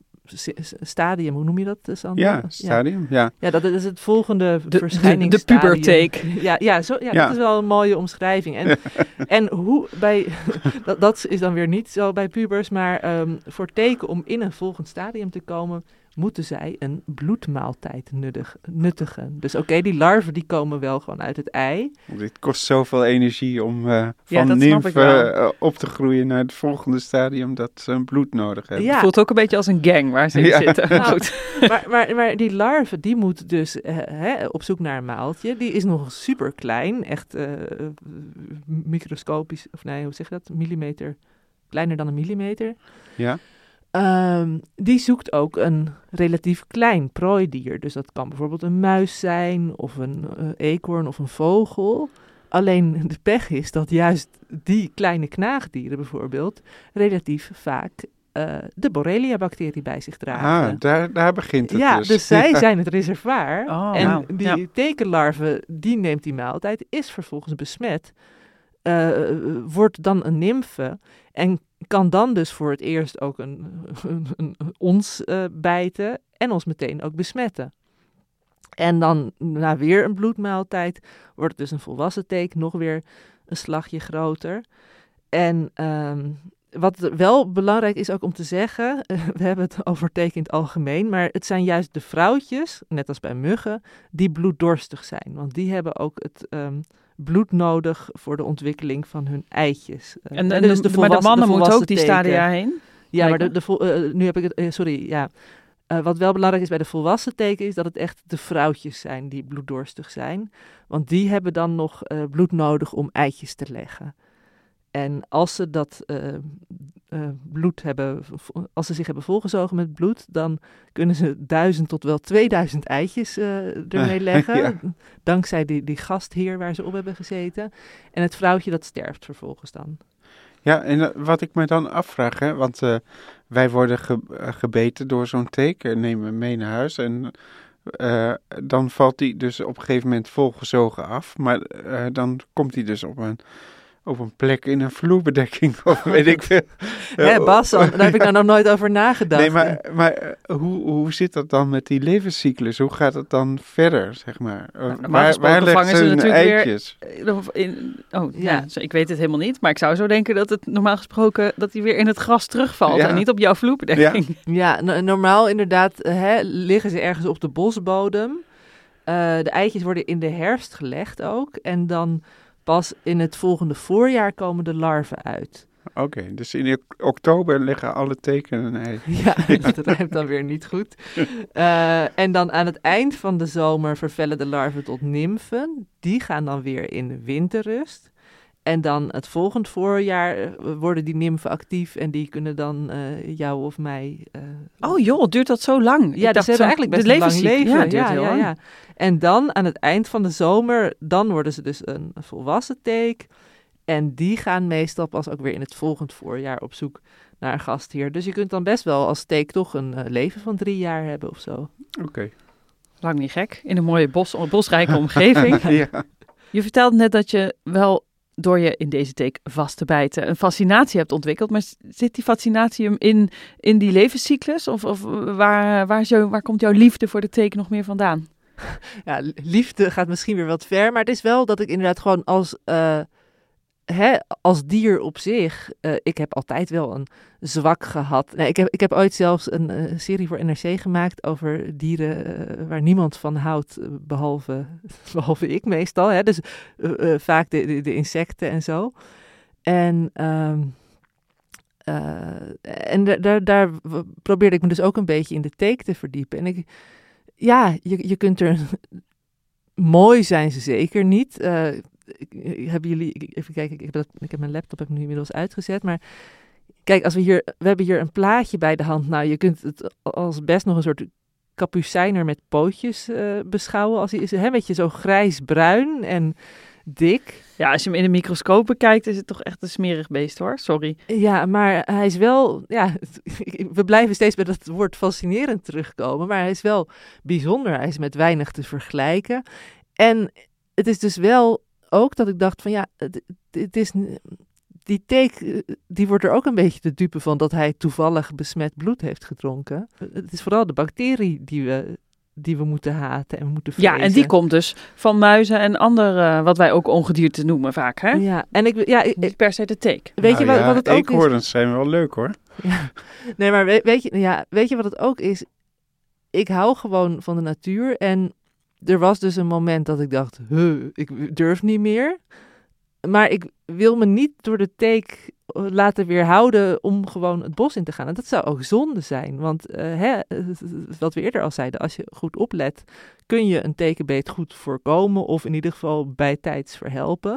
stadium. Hoe noem je dat, Sander? Ja, stadium, ja. Ja, dat is het volgende de, verschijningsstadium. De, de puberteek. Ja, ja, zo, ja, ja, dat is wel een mooie omschrijving. En, en hoe bij... dat, dat is dan weer niet zo bij pubers, maar um, voor teken om in een volgend stadium te komen, moeten zij een bloedmaaltijd nuttig, nuttigen. Dus oké, okay, die larven die komen wel gewoon uit het ei. Dit kost zoveel energie om uh, van ja, nimf uh, op te groeien naar het volgende stadium dat ze bloed nodig hebben. Ja. Het voelt ook een beetje als een gang waar ze in ja. zitten. Nou, Goed. Maar, maar, maar die larve die moet dus uh, hè, op zoek naar een maaltje. Die is nog super klein, echt uh, microscopisch, of nee, hoe zeg je dat? Millimeter, kleiner dan een millimeter. Ja. Um, die zoekt ook een relatief klein prooidier. Dus dat kan bijvoorbeeld een muis zijn, of een uh, eekhoorn of een vogel. Alleen de pech is dat juist die kleine knaagdieren bijvoorbeeld relatief vaak uh, de Borrelia-bacterie bij zich dragen. Ah, daar, daar begint het ja, dus. dus zij zijn het reservoir. Oh, en wow. die ja. tekenlarve, die neemt die maaltijd, is vervolgens besmet. Uh, wordt dan een nimfe en kan dan dus voor het eerst ook een, een, een, een ons uh, bijten en ons meteen ook besmetten. En dan na weer een bloedmaaltijd wordt het dus een volwassen teek, nog weer een slagje groter. En um, wat wel belangrijk is ook om te zeggen, uh, we hebben het over teken in het algemeen, maar het zijn juist de vrouwtjes, net als bij muggen, die bloeddorstig zijn. Want die hebben ook het um, bloed nodig voor de ontwikkeling van hun eitjes. Uh, en, en dus de, de maar de mannen de moeten ook die teken. Stadia heen? Ja, maar de, de, uh, nu heb ik het, uh, sorry, ja. Uh, wat wel belangrijk is bij de volwassen teken is dat het echt de vrouwtjes zijn die bloeddorstig zijn. Want die hebben dan nog uh, bloed nodig om eitjes te leggen. En als ze dat uh, uh, bloed hebben, als ze zich hebben volgezogen met bloed, dan kunnen ze duizend tot wel tweeduizend eitjes uh, ermee leggen. Ja. Dankzij die, die gastheer waar ze op hebben gezeten. En het vrouwtje dat sterft vervolgens dan. Ja, en uh, wat ik me dan afvraag, hè, want uh, wij worden ge- uh, gebeten door zo'n teek en nemen hem mee naar huis. En uh, dan valt hij dus op een gegeven moment volgezogen af. Maar uh, dan komt hij dus op een... op een plek in een vloerbedekking, of weet ik veel. Hé Bas, daar heb ik nou nog nooit over nagedacht. Nee, maar, maar hoe, hoe zit dat dan met die levenscyclus? Hoe gaat het dan verder, zeg maar? Nou, waar waar leggen ze hun eitjes? Weer, in, oh, ja. ja, ik weet het helemaal niet, maar ik zou zo denken dat het normaal gesproken, dat hij weer in het gras terugvalt ja. en niet op jouw vloerbedekking. Ja, ja n- normaal inderdaad hè, liggen ze ergens op de bosbodem. Uh, de eitjes worden in de herfst gelegd ook, en dan... pas in het volgende voorjaar komen de larven uit. Oké, okay, dus in oktober leggen alle tekenen een ei. Ja, dat rijmt dan weer niet goed. Uh, en dan aan het eind van de zomer vervellen de larven tot nimfen. Die gaan dan weer in winterrust. En dan het volgend voorjaar worden die nimfen actief en die kunnen dan uh, jou of mij... Uh, oh joh, duurt dat zo lang? Ja, dat is eigenlijk best een lang leven. Ja, ja, ja, lang. ja. En dan aan het eind van de zomer, dan worden ze dus een volwassen teek. En die gaan meestal pas ook weer in het volgend voorjaar op zoek naar een gastheer. Dus je kunt dan best wel als teek toch een uh, leven van drie jaar hebben of zo. Oké. Okay. Lang niet gek, in een mooie bos, bosrijke omgeving. Ja. Je vertelde net dat je wel... door je in deze teek vast te bijten, een fascinatie hebt ontwikkeld. Maar zit die fascinatie hem in, in die levenscyclus? Of, of waar, waar, is jou, waar komt jouw liefde voor de teek nog meer vandaan? Ja, liefde gaat misschien weer wat ver. Maar het is wel dat ik inderdaad gewoon als, uh, hè, als dier op zich... Uh, ik heb altijd wel een zwak gehad. Nee, ik, heb, ik heb ooit zelfs een uh, serie voor N R C gemaakt over dieren uh, waar niemand van houdt, uh, behalve, behalve ik meestal. Hè? Dus uh, uh, vaak de, de, de insecten en zo. En, um, uh, en da- daar, daar probeerde ik me dus ook een beetje in de teek te verdiepen. En ik, ja, je, je kunt er... Mooi zijn ze zeker niet. Uh, hebben jullie... Even kijken, ik heb, dat, ik heb mijn laptop heb ik nu inmiddels uitgezet, maar... Kijk, als we hier... We hebben hier een plaatje bij de hand. Nou, je kunt het als best nog een soort kapucijner met pootjes uh, beschouwen. Als hij is, hè, weet je, zo grijs-bruin en dik. Ja, als je hem in de microscoop bekijkt, is het toch echt een smerig beest, hoor. Sorry. Ja, maar hij is wel... Ja, we blijven steeds bij dat woord fascinerend terugkomen. Maar hij is wel bijzonder. Hij is met weinig te vergelijken. En het is dus wel ook dat ik dacht van ja, het, het is... Die teek, die wordt er ook een beetje de dupe van dat hij toevallig besmet bloed heeft gedronken. Het is vooral de bacterie die we, die we moeten haten en moeten vrezen. Ja, en die komt dus van muizen en andere, wat wij ook ongedierte noemen vaak, hè? Ja, en ik... Ja, ik, niet per se de teek. Weet nou je wat, ja, wat het ook is? eekhoorns zijn wel leuk, hoor. Ja. Nee, maar weet, weet, je, ja, weet je wat het ook is? Ik hou gewoon van de natuur en er was dus een moment dat ik dacht, huh, ik durf niet meer. Maar ik wil me niet door de teek laten weerhouden om gewoon het bos in te gaan. En dat zou ook zonde zijn. Want uh, hè, wat we eerder al zeiden, als je goed oplet, kun je een tekenbeet goed voorkomen of in ieder geval bijtijds verhelpen.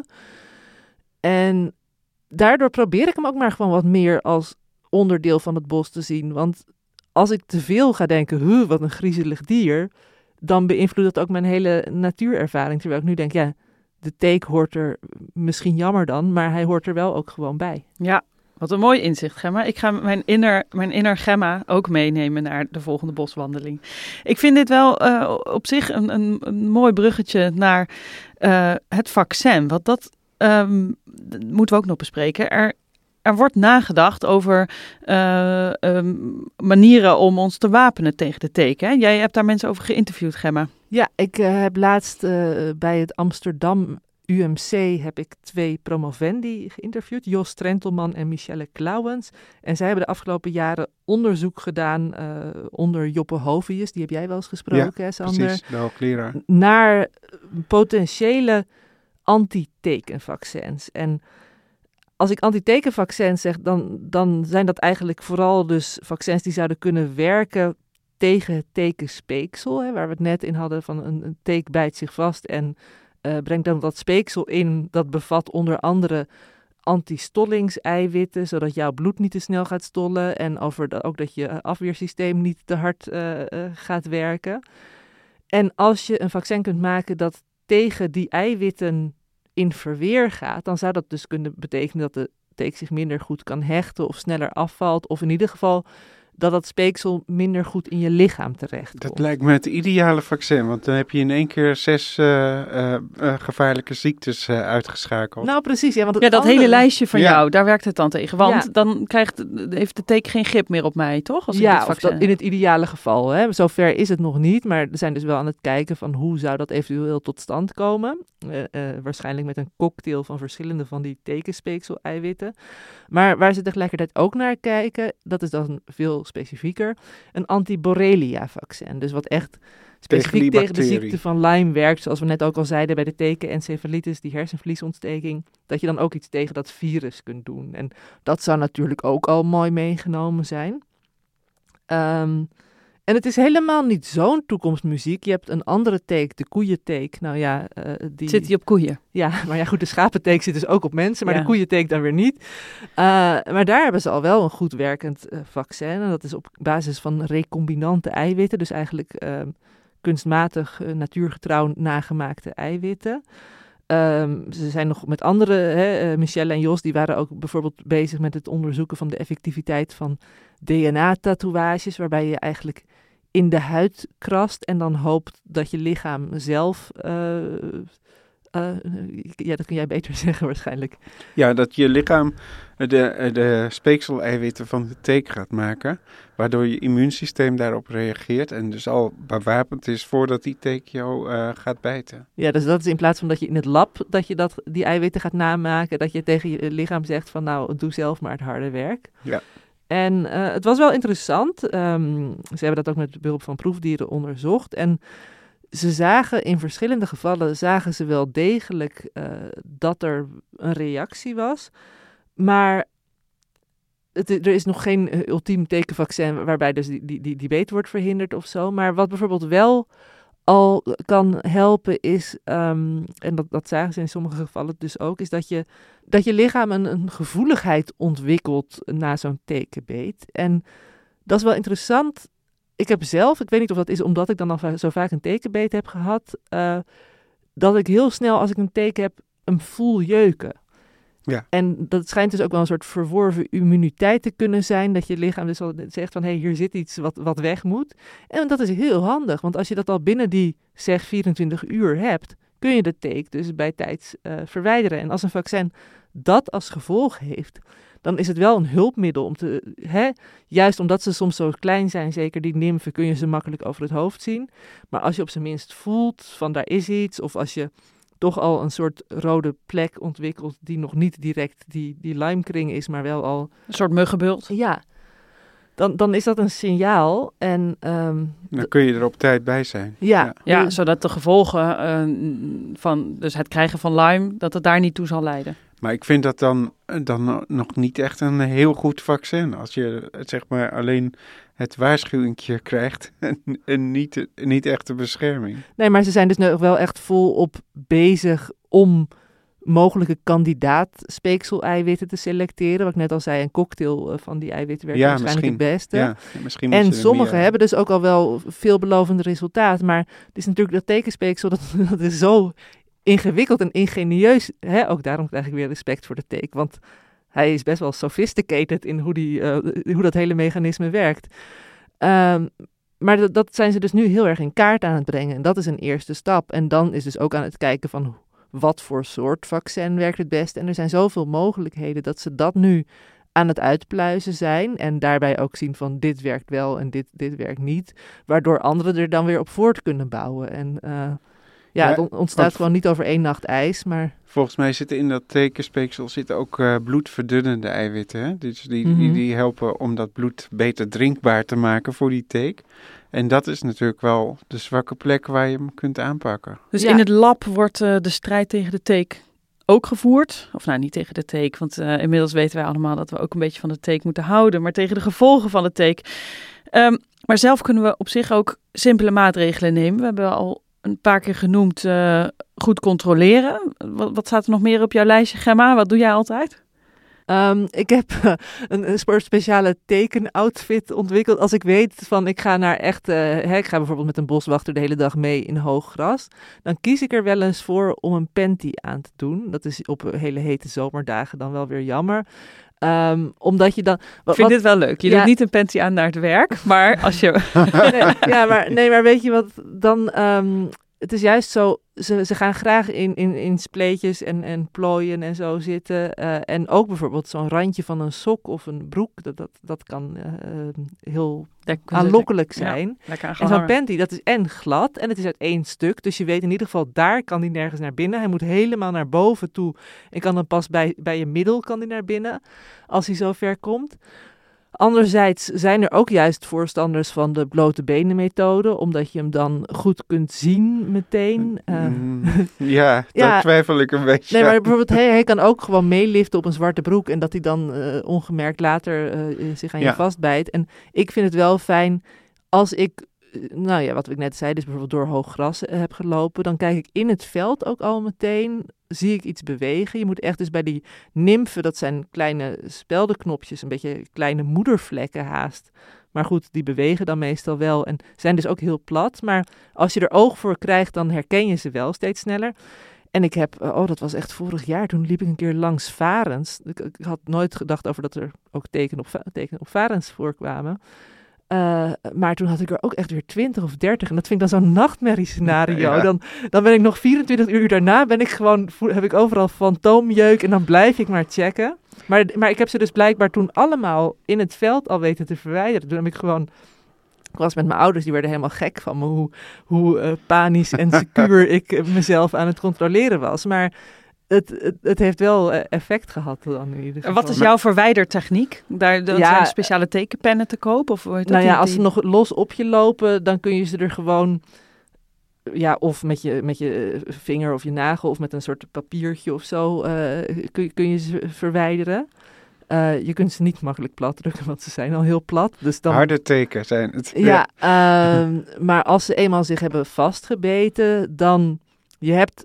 En daardoor probeer ik hem ook maar gewoon wat meer als onderdeel van het bos te zien. Want als ik te veel ga denken, huh, wat een griezelig dier, dan beïnvloedt dat ook mijn hele natuurervaring. Terwijl ik nu denk, ja, de teek hoort er misschien jammer dan, maar hij hoort er wel ook gewoon bij. Ja, wat een mooi inzicht, Gemma. Ik ga mijn inner, mijn inner Gemma ook meenemen naar de volgende boswandeling. Ik vind dit wel uh, op zich een, een, een mooi bruggetje naar uh, het vaccin. Want dat um, moeten we ook nog bespreken. Er, er wordt nagedacht over uh, um, manieren om ons te wapenen tegen de teek. Hè? Jij hebt daar mensen over geïnterviewd, Gemma. Ja, ik uh, heb laatst uh, bij het Amsterdam U M C heb ik twee promovendi geïnterviewd, Jos Trentelman en Michelle Klauwens. En zij hebben de afgelopen jaren onderzoek gedaan uh, onder Joppe Hovius, die heb jij wel eens gesproken, ja, hè, Sander? Precies, de hoogleraar. Naar potentiële anti-tekenvaccins. En als ik anti-tekenvaccins zeg, dan, dan zijn dat eigenlijk vooral dus vaccins die zouden kunnen werken tegen het tekenspeeksel, hè, waar we het net in hadden van een, een teek bijt zich vast en uh, brengt dan dat speeksel in. Dat bevat onder andere anti-stollingseiwitten, zodat jouw bloed niet te snel gaat stollen en over de, ook dat je afweersysteem niet te hard uh, uh, gaat werken. En als je een vaccin kunt maken dat tegen die eiwitten in verweer gaat, dan zou dat dus kunnen betekenen dat de teek zich minder goed kan hechten of sneller afvalt, of in ieder geval dat dat speeksel minder goed in je lichaam terecht komt. Dat lijkt me het ideale vaccin, want dan heb je in één keer zes uh, uh, uh, gevaarlijke ziektes uh, uitgeschakeld. Nou, precies. Ja, want het ja dat andere... hele lijstje van ja. jou, daar werkt het dan tegen. Want ja. dan krijgt, heeft de teek geen grip meer op mij, toch? Als ja, ik dit vaccin... of dat in het ideale geval. Hè. Zover is het nog niet, maar we zijn dus wel aan het kijken van hoe zou dat eventueel tot stand komen. Uh, uh, waarschijnlijk met een cocktail van verschillende van die tekenspeeksel-eiwitten. Maar waar ze tegelijkertijd ook naar kijken, dat is dan veel specifieker, een anti-Borrelia-vaccin. Dus wat echt specifiek tegen, tegen de ziekte van Lyme werkt, zoals we net ook al zeiden bij de tekenencefalitis, die hersenvliesontsteking, dat je dan ook iets tegen dat virus kunt doen. En dat zou natuurlijk ook al mooi meegenomen zijn. Um, en het is helemaal niet zo'n toekomstmuziek. Je hebt een andere teek, de koeienteek. Nou ja, uh, die... Zit die op koeien? Ja, maar ja goed, de schapenteek zit dus ook op mensen, maar ja. de koeienteek dan weer niet. Uh, maar daar hebben ze al wel een goed werkend uh, vaccin. En dat is op basis van recombinante eiwitten, dus eigenlijk uh, kunstmatig, uh, natuurgetrouw nagemaakte eiwitten. Um, ze zijn nog met andere, hè, uh, Michelle en Jos, die waren ook bijvoorbeeld bezig met het onderzoeken van de effectiviteit van D N A-tatoeages, waarbij je eigenlijk in de huid krast en dan hoopt dat je lichaam zelf, uh, uh, ja, dat kun jij beter zeggen waarschijnlijk. Ja, dat je lichaam de, de speeksel-eiwitten van de teek gaat maken, waardoor je immuunsysteem daarop reageert en dus al bewapend is voordat die teek jou uh, gaat bijten. Ja, dus dat is in plaats van dat je in het lab dat je dat, die eiwitten gaat namaken, dat je tegen je lichaam zegt van nou, doe zelf maar het harde werk. Ja. En uh, het was wel interessant. Um, ze hebben dat ook met behulp van proefdieren onderzocht. En ze zagen in verschillende gevallen, zagen ze wel degelijk uh, dat er een reactie was. Maar het, er is nog geen uh, ultiem tekenvaccin waarbij dus die, die, die, die beet wordt verhinderd of zo. Maar wat bijvoorbeeld wel al kan helpen is, um, en dat, dat zagen ze in sommige gevallen dus ook, is dat je, dat je lichaam een, een gevoeligheid ontwikkelt na zo'n tekenbeet. En dat is wel interessant. Ik heb zelf, ik weet niet of dat is omdat ik dan al va- zo vaak een tekenbeet heb gehad, uh, dat ik heel snel als ik een teken heb, hem voel jeuken. Ja. En dat schijnt dus ook wel een soort verworven immuniteit te kunnen zijn, dat je lichaam dus al zegt van, hé, hey, hier zit iets wat, wat weg moet. En dat is heel handig, want als je dat al binnen die, zeg, vierentwintig uur hebt, kun je de teek dus bij tijds uh, verwijderen. En als een vaccin dat als gevolg heeft, dan is het wel een hulpmiddel om te, hè, juist omdat ze soms zo klein zijn, zeker die nimfen, kun je ze makkelijk over het hoofd zien. Maar als je op zijn minst voelt van daar is iets, of als je toch al een soort rode plek ontwikkelt die nog niet direct die, die Lyme-kring is, maar wel al Een soort muggenbult. Ja, dan, dan is dat een signaal. En, um, Dan kun je er op tijd bij zijn. Ja, Ja. Ja, dus- zodat de gevolgen uh, van dus het krijgen van Lyme, dat het daar niet toe zal leiden. Maar ik vind dat dan, dan nog niet echt een heel goed vaccin. Als je zeg maar alleen het waarschuwingje krijgt en, en niet, niet echt de bescherming. Nee, maar ze zijn dus nu wel echt volop bezig om mogelijke kandidaat-speeksel-eiwitten te selecteren. Wat ik net al zei, een cocktail uh, van die eiwitten werkt Ja, waarschijnlijk het beste. Ja, misschien moeten En ze er sommigen meer- hebben dus ook al wel veelbelovende resultaat. Maar het is natuurlijk dat tekenspeeksel, dat, dat is zo ingewikkeld en ingenieus. Hè? Ook daarom krijg ik weer respect voor de teek. Want hij is best wel sophisticated in hoe, die, uh, hoe dat hele mechanisme werkt. Um, maar dat, dat zijn ze dus nu heel erg in kaart aan het brengen. En dat is een eerste stap. En dan is dus ook aan het kijken van wat voor soort vaccin werkt het best. En er zijn zoveel mogelijkheden dat ze dat nu aan het uitpluizen zijn. En daarbij ook zien van dit werkt wel en dit, dit werkt niet. Waardoor anderen er dan weer op voort kunnen bouwen. En uh, ja, Ja, het on- ontstaat want- gewoon niet over één nacht ijs. Maar Volgens mij zitten in dat tekenspeeksel zitten ook uh, bloedverdunnende eiwitten. Hè? Dus die, Mhm. die, die helpen om dat bloed beter drinkbaar te maken voor die teek. En dat is natuurlijk wel de zwakke plek waar je hem kunt aanpakken. Dus Ja. in het lab wordt uh, de strijd tegen de teek ook gevoerd. Of nou, niet tegen de teek, want uh, inmiddels weten wij allemaal dat we ook een beetje van de teek moeten houden. Maar tegen de gevolgen van de teek. Um, maar zelf kunnen we op zich ook simpele maatregelen nemen. We hebben al een paar keer genoemd uh, goed controleren. Wat, wat staat er nog meer op jouw lijstje, Gemma? Wat doe jij altijd? Um, ik heb uh, een, een soort speciale tekenoutfit ontwikkeld. Als ik weet van ik ga naar echt, uh, hè, ik ga bijvoorbeeld met een boswachter de hele dag mee in hoog gras. Dan kies ik er wel eens voor om een panty aan te doen. Dat is op hele hete zomerdagen dan wel weer jammer. Um, omdat je dan... Ik vind wat, dit wel leuk. Je ja, doet niet een panty aan naar het werk, maar als je... nee, ja, maar, nee, maar weet je wat dan... Um, het is juist zo, ze, ze gaan graag in, in, in spleetjes en, en plooien en zo zitten. Uh, en ook bijvoorbeeld zo'n randje van een sok of een broek, dat, dat, dat kan uh, heel aanlokkelijk zijn. Ja, en zo'n panty, dat is en glad en het is uit één stuk. Dus je weet in ieder geval, daar kan die nergens naar binnen. Hij moet helemaal naar boven toe en kan dan pas bij, bij je middel kan die naar binnen, als hij zo ver komt. Anderzijds zijn er ook juist voorstanders van de blote benen methode, omdat je hem dan goed kunt zien meteen. Uh, mm, ja, daar ja, twijfel ik een beetje. Nee, maar bijvoorbeeld hij, hij kan ook gewoon meeliften op een zwarte broek en dat hij dan uh, ongemerkt later uh, zich aan ja. je vastbijt. En ik vind het wel fijn als ik, nou ja, wat ik net zei, dus bijvoorbeeld door hoog gras uh, heb gelopen, dan kijk ik in het veld ook al meteen, zie ik iets bewegen. Je moet echt dus bij die nimfen, dat zijn kleine speldenknopjes, een beetje kleine moedervlekken haast. Maar goed, die bewegen dan meestal wel en zijn dus ook heel plat. Maar als je er oog voor krijgt, dan herken je ze wel steeds sneller. En ik heb, oh dat was echt vorig jaar, toen liep ik een keer langs varens. Ik, ik had nooit gedacht over dat er ook tekenen op, tekenen op varens voorkwamen. Uh, maar toen had ik er ook echt weer twintig of dertig. En dat vind ik dan zo'n nachtmerriescenario. Ja. Dan, dan ben ik nog vierentwintig uur daarna, ben ik gewoon, heb ik overal fantoomjeuk en dan blijf ik maar checken. Maar, maar ik heb ze dus blijkbaar toen allemaal in het veld al weten te verwijderen. Toen heb ik gewoon, ik was met mijn ouders, die werden helemaal gek van me, hoe, hoe uh, panisch en secuur ik uh, mezelf aan het controleren was. Maar Het, het, het heeft wel effect gehad dan in ieder geval. Wat is jouw verwijdertechniek? Daar dan ja, zijn speciale tekenpennen te koop? Of hoe heet nou dat ja, die, als ze nog los op je lopen, dan kun je ze er gewoon, ja, of met je, met je vinger of je nagel of met een soort papiertje of zo, uh, kun, kun je ze verwijderen. Uh, je kunt ze niet makkelijk plat drukken, want ze zijn al heel plat. Dus dan... Harde teken zijn het. Ja, ja. Uh, maar als ze eenmaal zich hebben vastgebeten, dan... Je hebt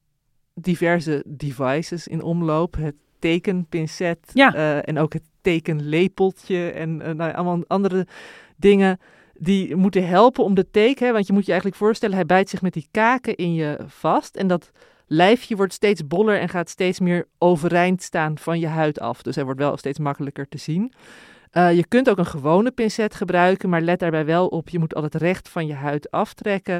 diverse devices in omloop. Het tekenpincet ja. uh, en ook het tekenlepeltje en uh, nou, allemaal andere dingen die moeten helpen om de teken. Hè, want je moet je eigenlijk voorstellen, hij bijt zich met die kaken in je vast en dat lijfje wordt steeds boller en gaat steeds meer overeind staan van je huid af. Dus hij wordt wel steeds makkelijker te zien. Uh, je kunt ook een gewone pincet gebruiken, maar let daarbij wel op, je moet al het recht van je huid aftrekken.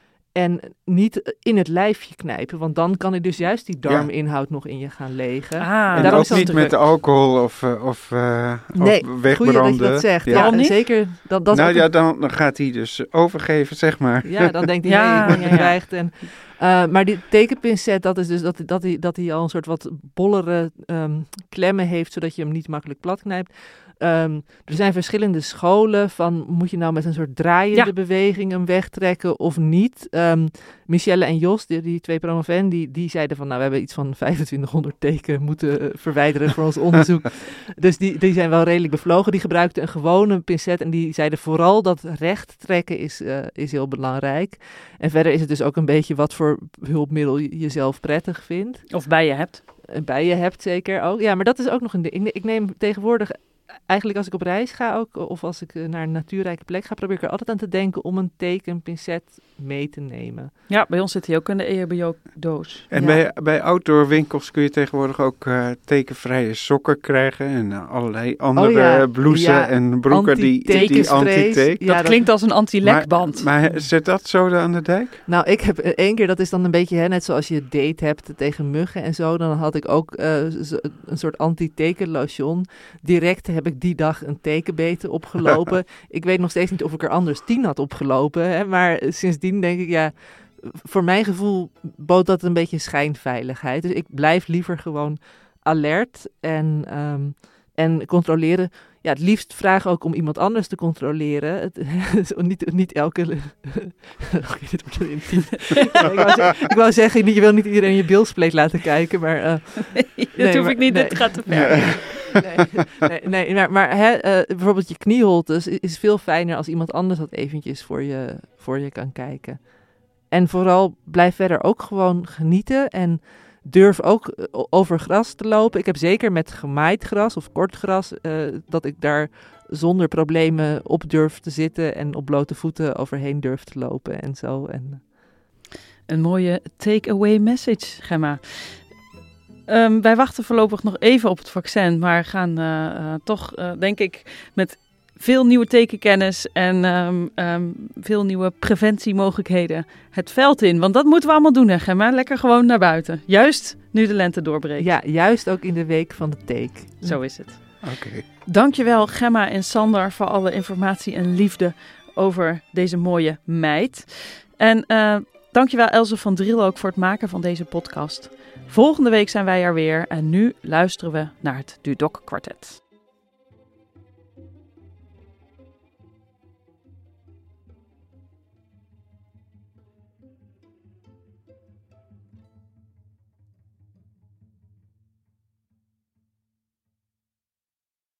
En niet in het lijfje knijpen, want dan kan hij dus juist die darminhoud ja. nog in je gaan legen. Ah, en, en ook niet met alcohol of, of, uh, nee, of wegbranden. Nee, dat je dat zegt. Ja. Ja, Waarom niet? Zeker. Dat, dat nou ja, een... dan, dan gaat hij dus overgeven, zeg maar. Ja, dan denkt hij, ja, nee, ik ben ja, bedreigd. Ja. En, uh, maar die tekenpincet, dat is dus dat, dat, hij, dat hij al een soort wat bollere um, klemmen heeft, zodat je hem niet makkelijk plat knijpt. Um, er zijn verschillende scholen van, moet je nou met een soort draaiende ja. beweging hem wegtrekken of niet? Um, Michelle en Jos, die, die twee promovendi, die, die zeiden van, nou, we hebben iets van vijfentwintighonderd teken moeten uh, verwijderen voor ons onderzoek. Dus die, die zijn wel redelijk bevlogen. Die gebruikten een gewone pincet en die zeiden vooral dat recht trekken is, uh, is heel belangrijk. En verder is het dus ook een beetje wat voor hulpmiddel je jezelf prettig vindt. Of bij je hebt. Bij je hebt zeker ook. Ja, maar dat is ook nog een ding. Ik neem tegenwoordig... Eigenlijk als ik op reis ga ook, of als ik naar een natuurrijke plek ga, probeer ik er altijd aan te denken om een tekenpincet mee te nemen. Ja, bij ons zit hij ook in de E H B O-doos. En ja. bij, bij outdoor winkels kun je tegenwoordig ook uh, tekenvrije sokken krijgen en uh, allerlei andere oh ja. blouses ja. en broeken die, die anti-teek. Ja, dat, dat klinkt als een anti-lekband. Maar, maar zit dat zo aan de dijk? Nou, ik heb één keer, dat is dan een beetje hè, net zoals je date hebt tegen muggen en zo. Dan had ik ook uh, een soort anti-tekenlotion. Direct heb ik die dag een tekenbeten opgelopen. Ik weet nog steeds niet of ik er anders tien had opgelopen. Hè, maar sindsdien denk ik, ja, voor mijn gevoel bood dat een beetje schijnveiligheid. Dus ik blijf liever gewoon alert en, um, en controleren. Ja, het liefst vragen ook om iemand anders te controleren. Het, niet, niet elke... Oké, dit wordt heel intiem. ik, wou zeggen, ik wou zeggen, je wil niet iedereen je bilspleet laten kijken, maar... Uh, nee, dat nee, hoef maar, ik niet, nee. dit gaat te ver. Nee, nee, nee, nee, maar, maar hè, uh, bijvoorbeeld je knieholtes is, is veel fijner als iemand anders dat eventjes voor je, voor je kan kijken. En vooral blijf verder ook gewoon genieten en durf ook over gras te lopen. Ik heb zeker met gemaaid gras of kort gras uh, dat ik daar zonder problemen op durf te zitten en op blote voeten overheen durf te lopen en zo. En... Een mooie take-away message, Gemma. Um, wij wachten voorlopig nog even op het vaccin, maar gaan uh, uh, toch, uh, denk ik, met veel nieuwe tekenkennis en um, um, veel nieuwe preventiemogelijkheden het veld in. Want dat moeten we allemaal doen, hè, Gemma? Lekker gewoon naar buiten. Juist nu de lente doorbreekt. Ja, juist ook in de week van de teek. Zo is het. Oké. Okay. Dankjewel, Gemma en Sander, voor alle informatie en liefde over deze mooie meid. En uh, dankjewel Else van Driel ook voor het maken van deze podcast. Volgende week zijn wij er weer en nu luisteren we naar het Dudok Kwartet.